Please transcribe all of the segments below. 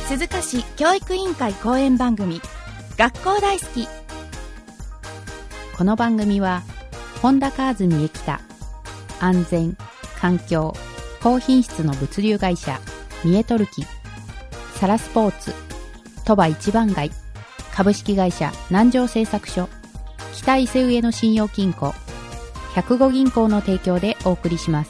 鈴鹿市教育委員会講演番組学校大好き。 この番組は本田カーズ三重北、安全環境高品質の物流会社三重トルキ、サラスポーツ、鳥羽一番街、株式会社南城製作所、北伊勢上の信用金庫、105銀行の提供でお送りします。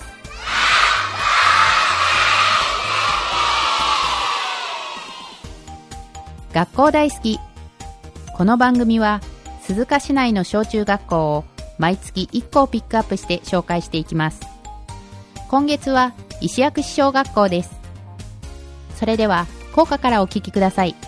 学校大好き。この番組は鈴鹿市内の小中学校を毎月1校ピックアップして紹介していきます。今月は石薬師小学校です。それでは校歌からお聞きください。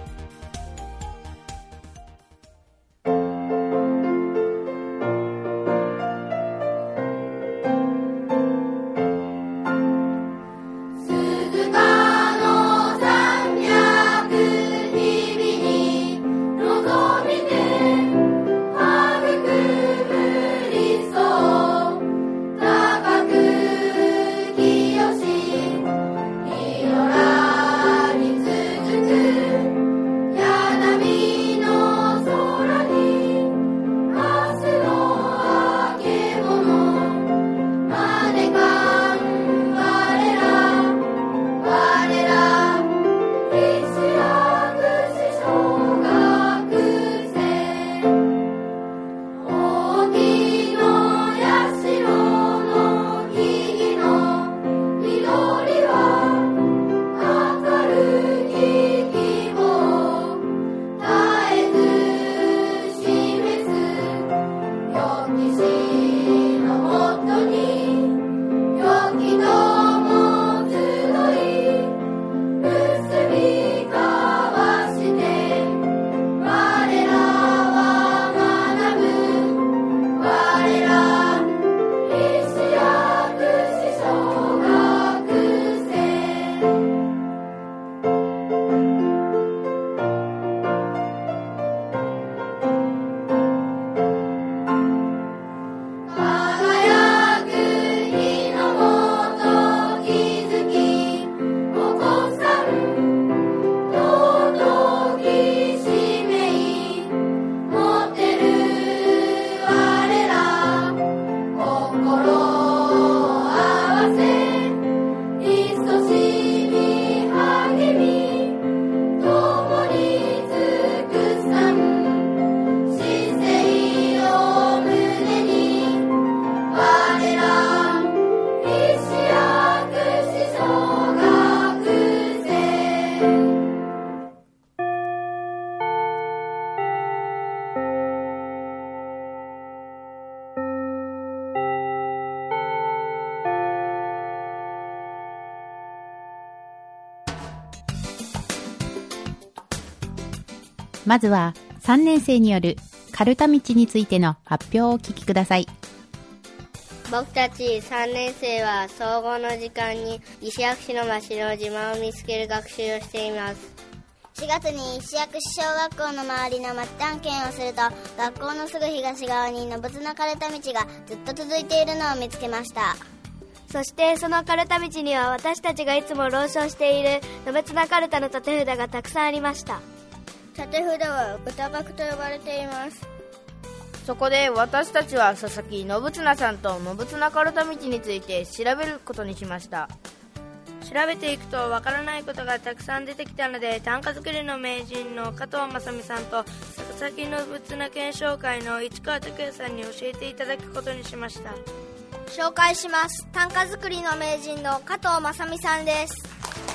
まずは3年生によるカルタ道についての発表をお聞きください。 僕たち3年生は総合の時間に石薬師の町の自慢を見つける学習をしています。 4月に石薬師小学校の周りの町探検をすると、学校のすぐ東側にのぶつなカルタ道がずっと続いているのを見つけました。 そしてそのカルタ道には私たちがいつも朗唱しているのぶつなカルタの立て札がたくさんありました。 立て札は歌書と呼ばれています。 そこで私たちは佐々木信綱さんと信綱カルタ道について調べることにしました。 調べていくとわからないことがたくさん出てきたので、短歌作りの名人の加藤正美さんと佐々木信綱検証会の市川拓也さんに教えていただくことにしました。 紹介します。短歌作りの名人の加藤正美さんです。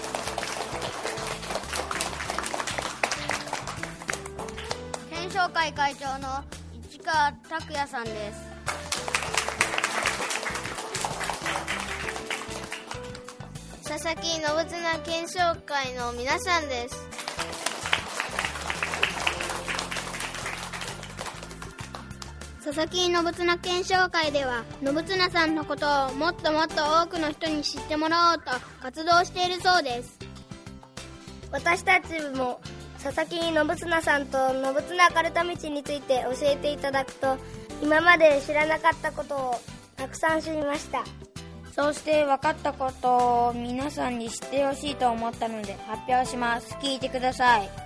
検証会会長の市川拓也さんです。 佐々木信綱検証会の皆さんです。 佐々木信綱検証会では、信綱さんのことをもっともっと多くの人に知ってもらおうと活動しているそうです。 私たちも佐々木信綱さんと信綱カルタ道について教えていただくと、今まで知らなかったことをたくさん知りました。 そうして分かったことを皆さんに知ってほしいと思ったので発表します。聞いてください。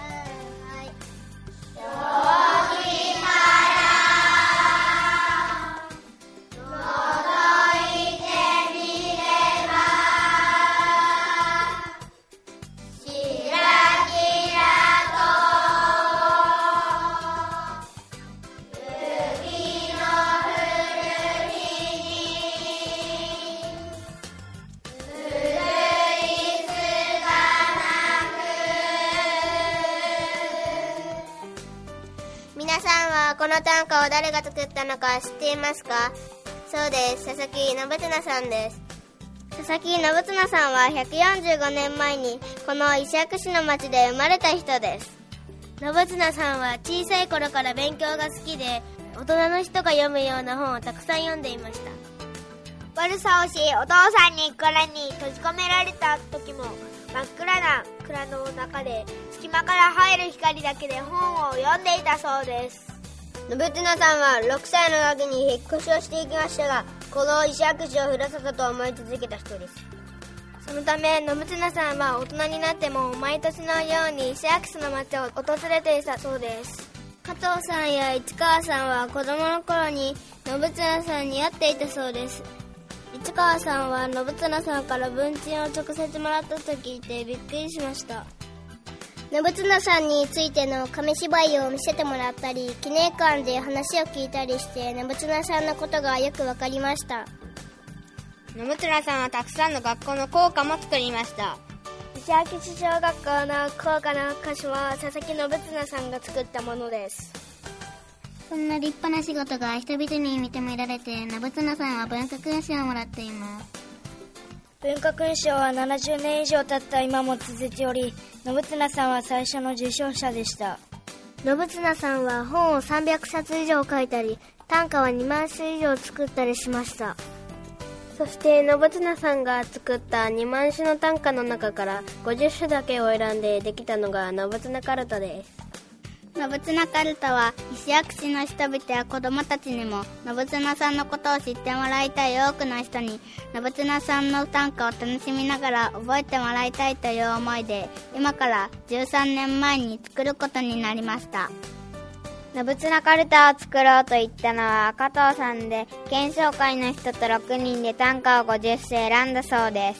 皆さんはこの短歌を誰が作ったのか知っていますか？そうです。佐々木信綱さんです。佐々木信綱さんは145年前にこの石薬師の町で生まれた人です。信綱さんは小さい頃から勉強が好きで、大人の人が読むような本をたくさん読んでいました。悪さをし、お父さんに蔵に閉じ込められた時も真っ暗な蔵の中で隙間から入る光だけで本を読んでいたそうです。信綱さんは6歳の時に引っ越しをしていきましたが、この石薬師をふるさとと思い続けた人です。そのため信綱さんは大人になっても毎年のように石薬師の町を訪れていたそうです。加藤さんや市川さんは子供の頃に信綱さんに会っていたそうです。市川さんは信綱さんから文鎮を直接もらったと聞いてびっくりしました。信綱さんについての紙芝居を見せてもらったり、記念館で話を聞いたりして信綱さんのことがよくわかりました。信綱さんはたくさんの学校の校歌も作りました。石焼小学校の校歌の歌詞は佐々木信綱さんが作ったものです。 そんな立派な仕事が人々に認められて、信綱さんは文化勲章をもらっています。 文化勲章は70年以上経った今も続いており、信綱さんは最初の受章者でした。 信綱さんは本を300冊以上書いたり、短歌は2万種以上作ったりしました。そして信綱さんが作った2万種の短歌の中から50種だけを選んでできたのが信綱かるたです。信綱かるたは石薬師の人々や子どもたちにも信綱さんのことを知ってもらいたい多くの人に信綱さんの短歌を楽しみながら覚えてもらいたいという思いで、今から13年前に作ることになりました。信綱かるたを作ろうと言ったのは加藤さんで、検証会の人と6人で短歌を50首選んだそうです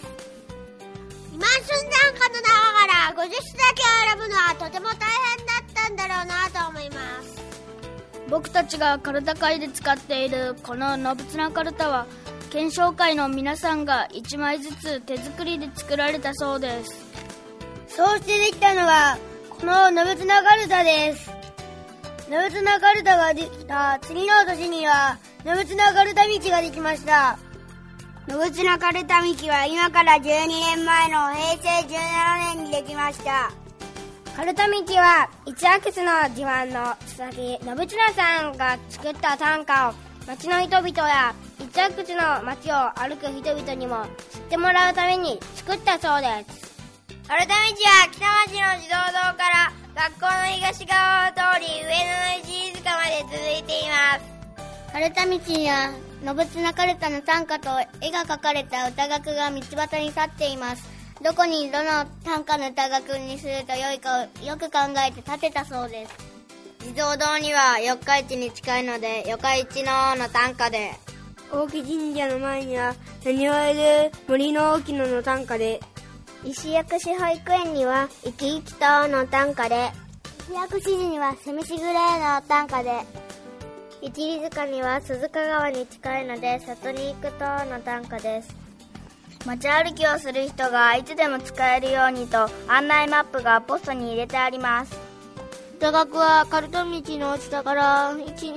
。2万種短歌の中から50首だけ選ぶのはとても大変だったんだろうなと思います。 僕たちがかるた会で使っているこの信綱かるたは、検証会の皆さんが1枚ずつ手作りで作られたそうです。 そうしてできたのがこの信綱かるたです。信綱かるたができた次の年には信綱かるた道ができました。信綱かるた道は今から12年前の平成17年にできました。かるた道は一薬師の自慢の佐々木信綱さんが作った短歌を町の人々や一薬師の町を歩く人々にも知ってもらうために作ったそうです。かるた道は北町の児童堂から学校の東側を通り上野の石塚まで続いています。かるた道には信綱かるたの短歌と絵が描かれた歌楽が道端に立っています。どこにどの短歌の歌楽にすると良いかをよく考えて建てたそうです。児童堂には四日市に近いので四日市の短歌で、大木神社の前には何を得る森の大き野の短歌で、石薬師保育園には生き生きとの短歌で、石薬師寺には蝉しぐれの短歌で、一里塚には鈴鹿川に近いので里に行くとの短歌です。街歩きをする人がいつでも使えるようにと案内マップがポストに入れてあります。歌楽はかるた道の下から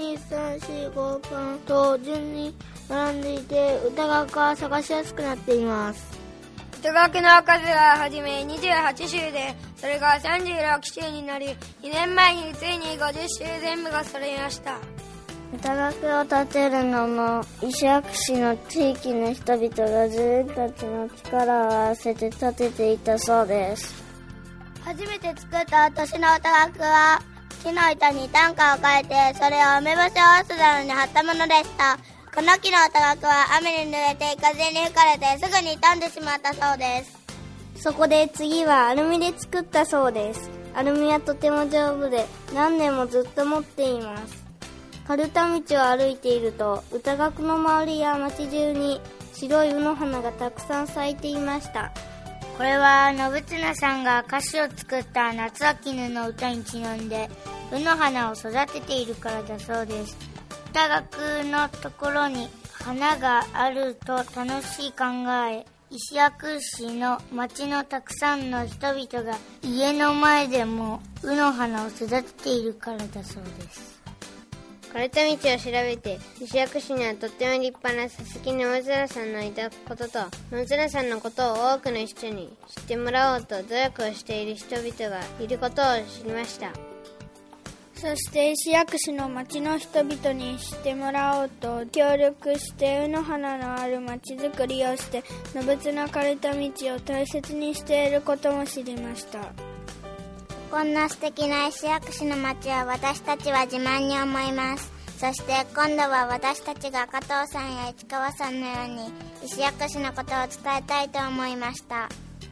1、2、3、4、5番と順に並んでいて、歌楽は探しやすくなっています。歌楽の数ははじめ28種で、それが36種になり、2年前についに50種全部が揃いました。歌楽を建てるのも石薬師の地域の人々が自分たちの力を合わせて建てていたそうです。初めて作った年の歌楽は木の板に短歌を書いて、それを梅干しをおすなどに貼ったものでした。 この木の多額は雨に濡れて風に吹かれてすぐに傷んでしまったそうです。 そこで次はアルミで作ったそうです。アルミはとても丈夫で何年もずっと持っています。カルタ道を歩いていると歌楽の周りや街中に白い卯の花がたくさん咲いていました。 これは信綱さんが歌詞を作った夏秋ぬの歌にちなんで卯の花を育てているからだそうです。歌楽のところに花があると楽しい考え、石薬師の町のたくさんの人々が家の前でも卯の花を育てているからだそうです。 カルタ道を調べて石薬師にはとっても立派な佐々木信綱さんのいたことと、信綱さんのことを多くの人に知ってもらおうと努力をしている人々がいることを知りました。 そして石薬師の町の人々に知ってもらおうと協力して卯の花のある町づくりをして信綱カルタ道を大切にしていることも知りました。 こんな素敵な石薬師の町は私たちは自慢に思います。そして今度は私たちが加藤さんや市川さんのように石薬師のことを伝えたいと思いました。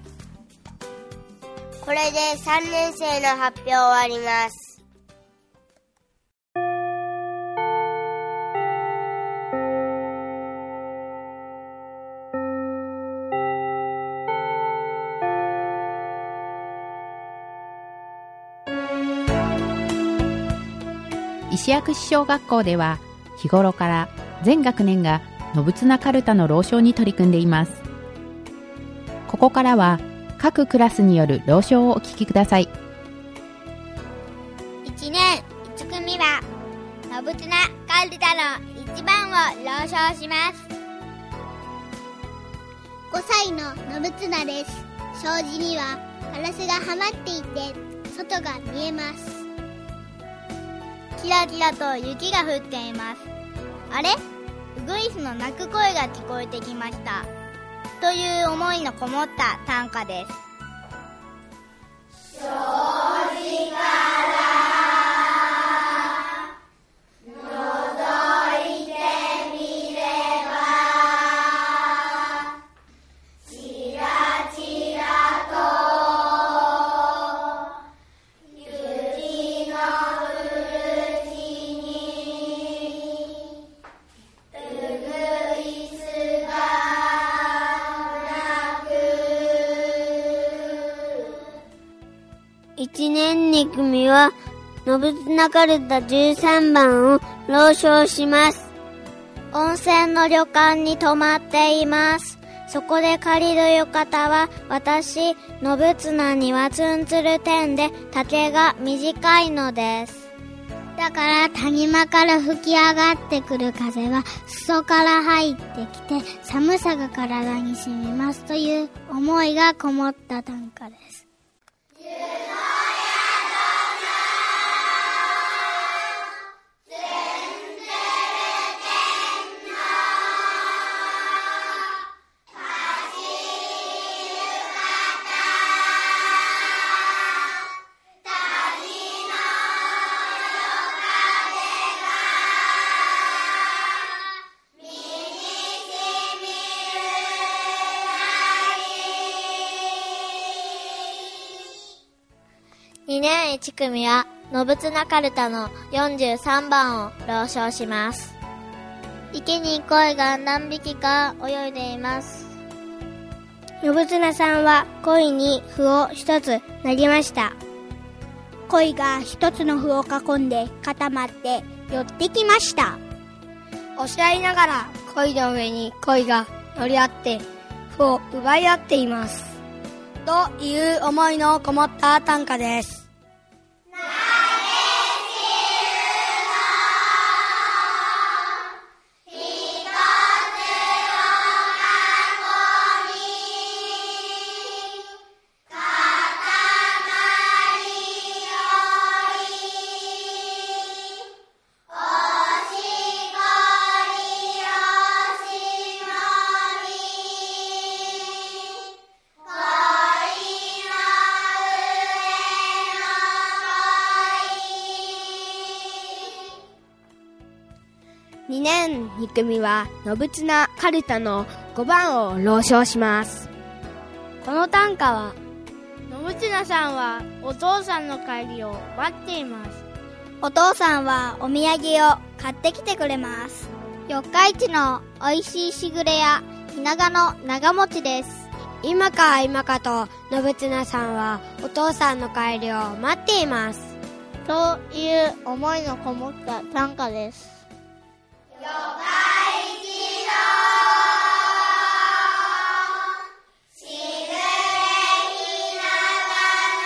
これで3年生の発表終わります。 石薬師小学校では日頃から全学年が信綱かるたの朗唱に取り組んでいます。ここからは各クラスによる朗唱をお聞きください。 1年1組は信綱かるたの1番を朗唱します。5歳の信綱です。障子にはガラスがはまっていて外が見えます。キラキラと雪が降っています。あれ？ウグイスの鳴く声が聞こえてきました。という思いのこもった短歌です。障子から覗いてみればちらちらと雪の1年2組は信綱かるた13番を朗唱します。温泉の旅館に泊まっています。そこで借りる浴衣は私、信綱にはツンツル天で丈が短いのです。だから谷間から吹き上がってくる風は裾から入ってきて寒さが体に染みますという思いがこもった短歌です。2年1組は信綱かるたの43番を朗唱します。池に鯉が何匹か泳いでいます。信綱さんは鯉に歩を一つ投げました。鯉が一つの歩を囲んで固まって寄ってきました。 押し合いながら鯉の上に鯉が乗り合って歩を奪い合っていますという思いのこもった短歌です。 「 2年2組は信綱カルタの5番を朗唱します。この短歌は、 信綱さんはお父さんの帰りを待っています。 お父さんはお土産を買ってきてくれます。四日市のおいしいしぐれやひながの長持ちです。 今か今かと信綱さんはお父さんの帰りを待っています。 という思いのこもった短歌です。 四日市のしぐれひなが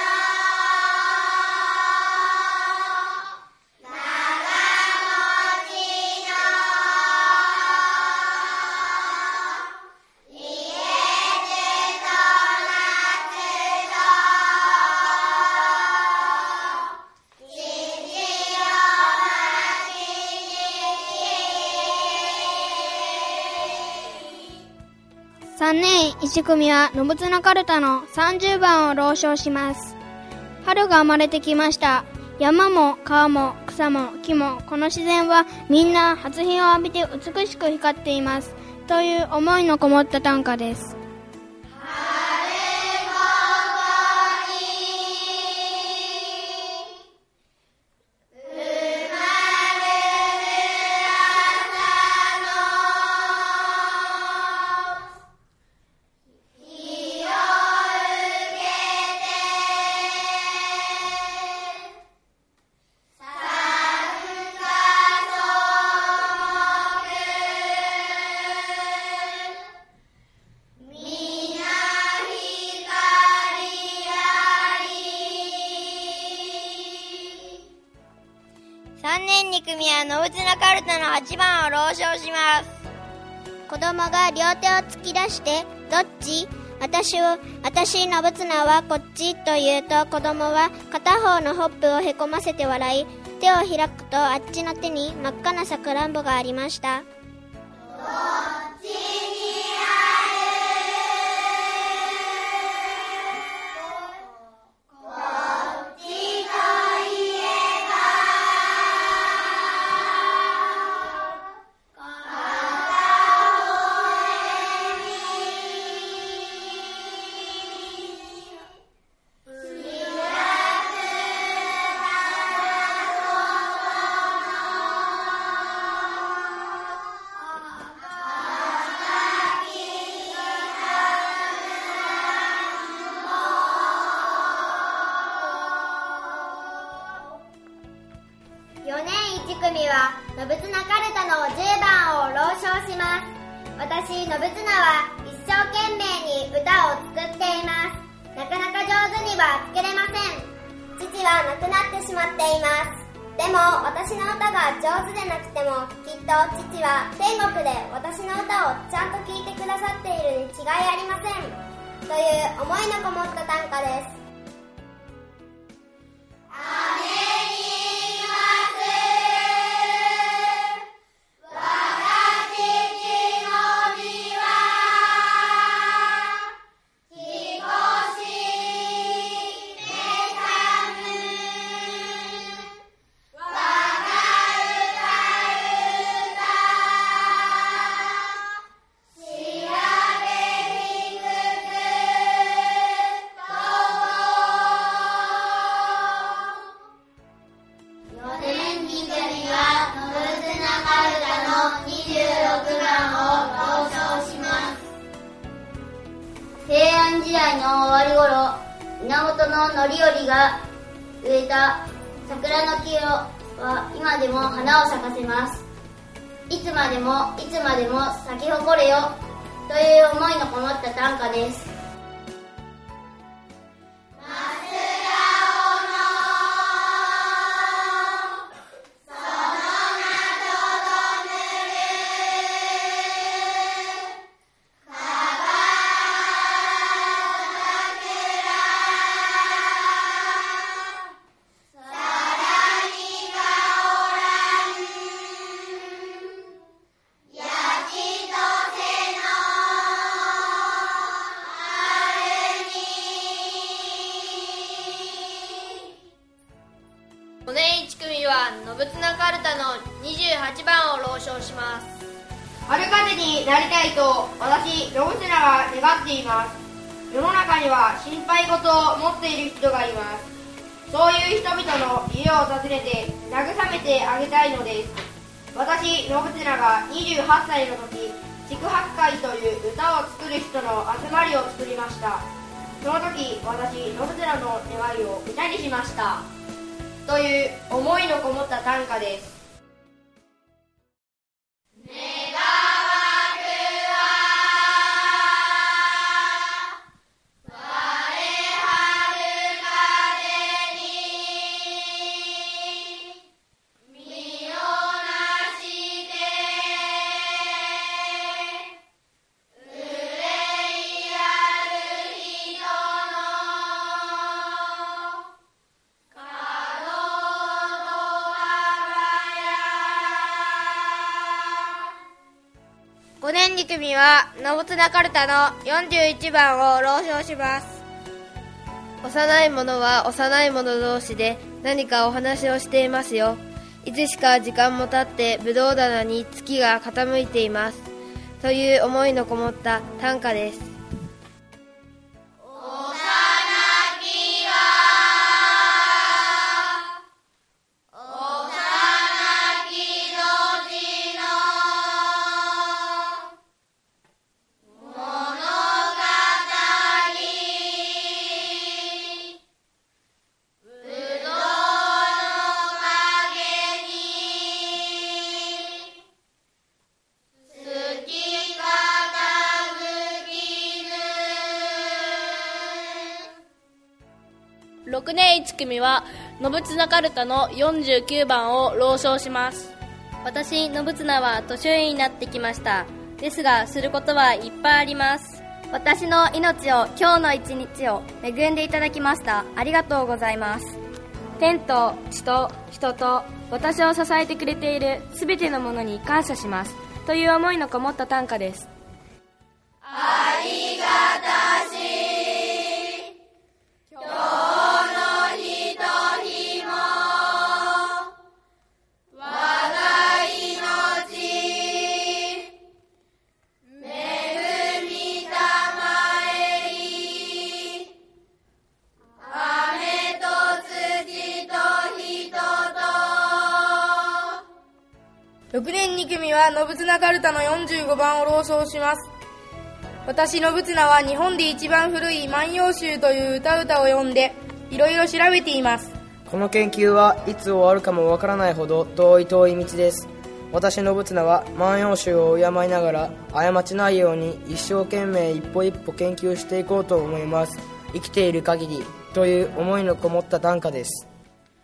の長持ちの家出と夏と父を待ち 3年1組は信綱カルタの30番を朗唱します。春が生まれてきました。山も川も草も木もこの自然はみんな初日を浴びて美しく光っています。という思いのこもった短歌です。 3年2組は信綱カルタの8番を朗唱します。子供が両手を突き出してどっち？私信綱はこっちと言うと、子供は片方のほっぺをへこませて笑い、手を開くとあっちの手に真っ赤なさくらんぼがありました。 4年1組は信綱カルタの10番を朗唱します。私信綱は一生懸命に歌を作っています。なかなか上手には作れません。父は亡くなってしまっています。でも私の歌が上手でなくても、きっと父は天国で私の歌をちゃんと聴いてくださっているに違いありません。という思いのこもった短歌です。 平安時代の終わり頃、源頼頼が植えた桜の木は今でも花を咲かせます。いつまでもいつまでも咲き誇れよという思いのこもった短歌です。 5年1組は信綱カルタの28番を朗唱します。 春風になりたいと私、信綱は願っています。世の中には心配事を持っている人がいます。そういう人々の家を訪ねて慰めてあげたいのです。私、信綱が28歳の時、竹白会という歌を作る人の集まりを作りました。その時、私、信綱の願いを歌にしましたという思いのこもった短歌です。 5年2組は信綱カルタの41番を朗唱します。 幼い者は幼い者同士で何かお話をしていますよ。いつしか時間も経ってぶどう棚に月が傾いていますという思いのこもった短歌です。 6年1組は信綱カルタの49番を朗唱します。 私、信綱は年寄りになってきました。ですが、することはいっぱいあります。私の命を、今日の一日を恵んでいただきました。ありがとうございます。天と地と人と私を支えてくれているすべてのものに感謝しますという思いのこもった短歌です。 ありがたし今日のひとひも我が命恵みたまえり雨と土と人と 6年2組は信綱カルタの45番を朗唱します。私、信綱は日本で一番古い万葉集という歌を読んでいろいろ調べています。 この研究はいつ終わるかもわからないほど遠い道です。私、信綱は万葉集を敬いながら過ちないように一生懸命一歩一歩研究していこうと思います。生きている限りという思いのこもった短歌です。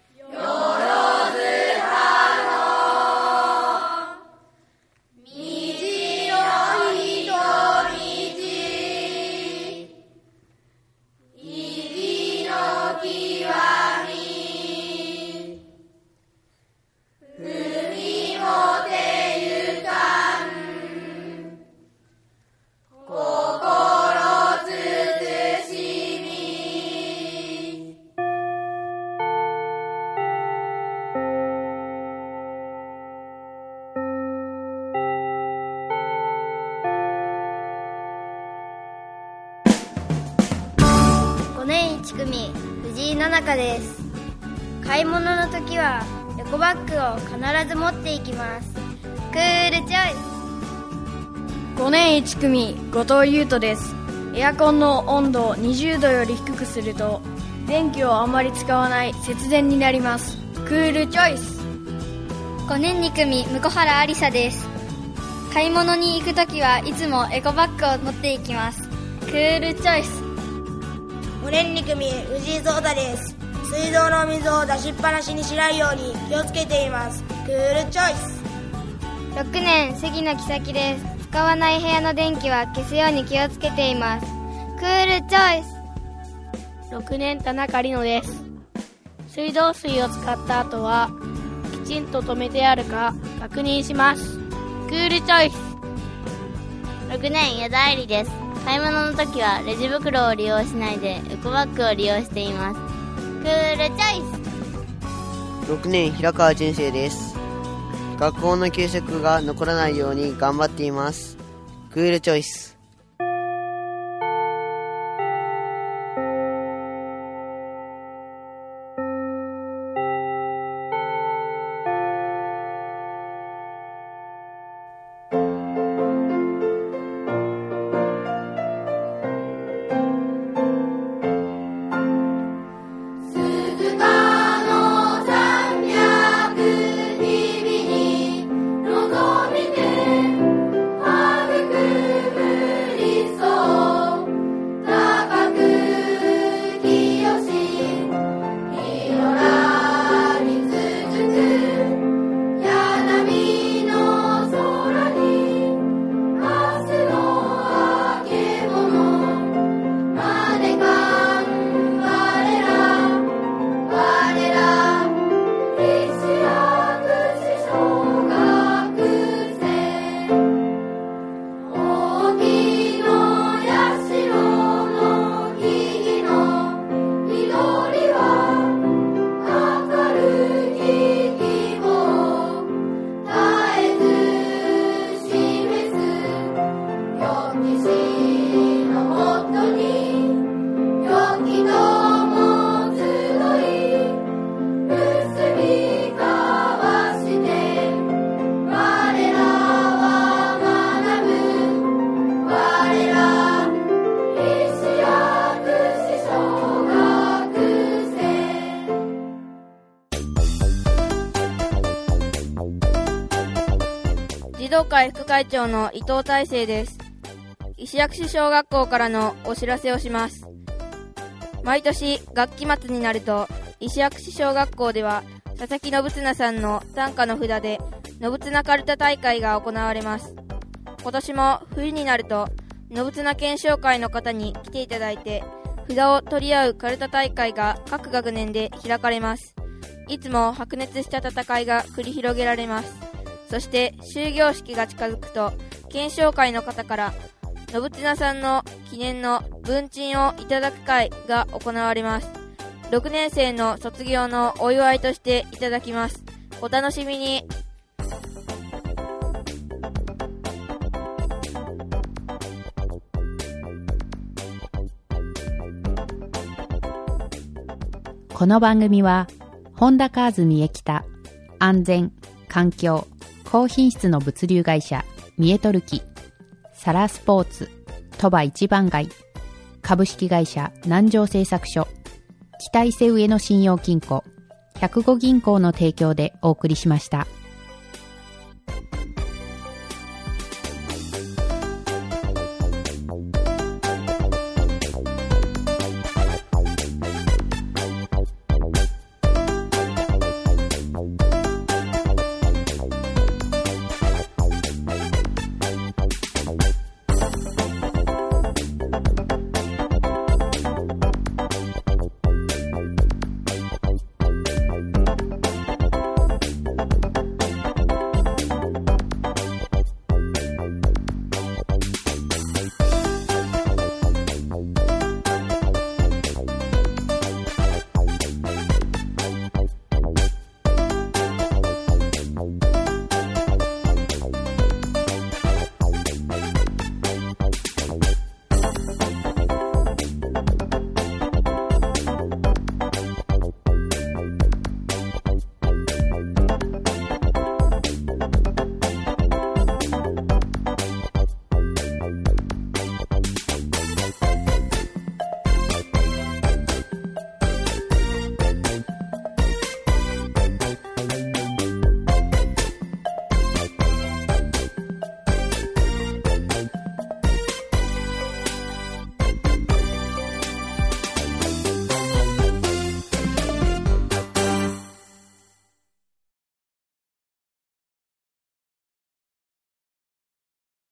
5年1組藤井菜々香です。買い物の時はエコバッグを必ず持っていきます。クールチョイス。 5年1組後藤優斗です。エアコンの温度を20度より低くすると電気をあまり使わない節電になります。クールチョイス。 5年2組向原ありさです。買い物に行くときはいつもエコバッグを持っていきます。クールチョイス。 5年2組藤井聡太です。水道の水を出しっぱなしにしないように気をつけています。クールチョイス。 6年杉野木咲です。使わない部屋の電気は消すように気をつけています。クールチョイス。 6年田中里乃です。水道水を使った後はきちんと止めてあるか確認します。クールチョイス。 6年矢田愛理です。買い物の時はレジ袋を利用しないでエコバッグを利用しています。クールチョイス。 6年平川純生です。学校の給食が残らないように頑張っています。クールチョイス。 児童会副会長の伊藤大成です。石薬師小学校からのお知らせをします。毎年学期末になると石薬師小学校では佐々木信綱さんの短歌の札で信綱かるた大会が行われます。今年も冬になると信綱検証会の方に来ていただいて札を取り合うかるた大会が各学年で開かれます。いつも白熱した戦いが繰り広げられます。そして終業式が近づくと検証会の方から信綱さんの記念の文鎮をいただく会が行われます。6年生の卒業のお祝いとしていただきます。お楽しみに。 この番組は本田カーズ三重北安全環境高品質の物流会社三重トルキ、サラスポーツ鳥羽一番街株式会社南城製作所、北伊勢上野信用金庫、105銀行の提供でお送りしました。